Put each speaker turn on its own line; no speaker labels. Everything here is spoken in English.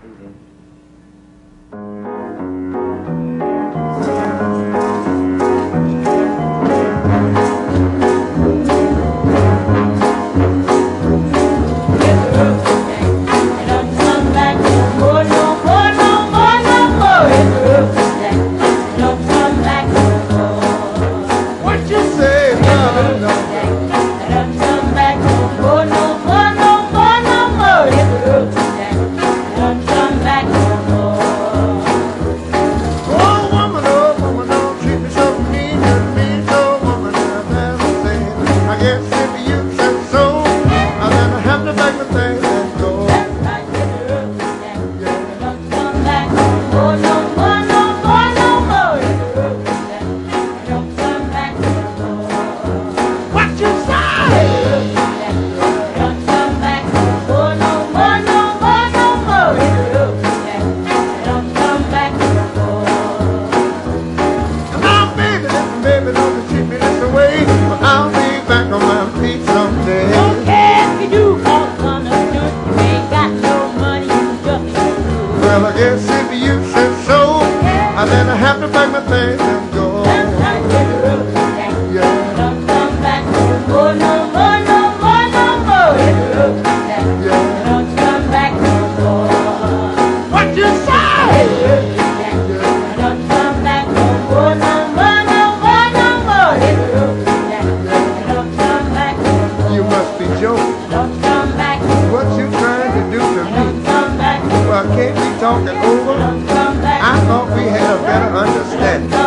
Well, I guess if you said so, then I have to pack my things and go. Yeah.
Don't come back no more, no more, no more, no more.
Yeah.
Don't come back no more.
What you say?
Don't come back no more, no more, no more, no more. Don't come back no more.
You must be joking.
Don't come back.
What you trying to do to
Don't
me?
come back.
Well, I can't be talking over.
Don't come back.
I thought we had a better understanding.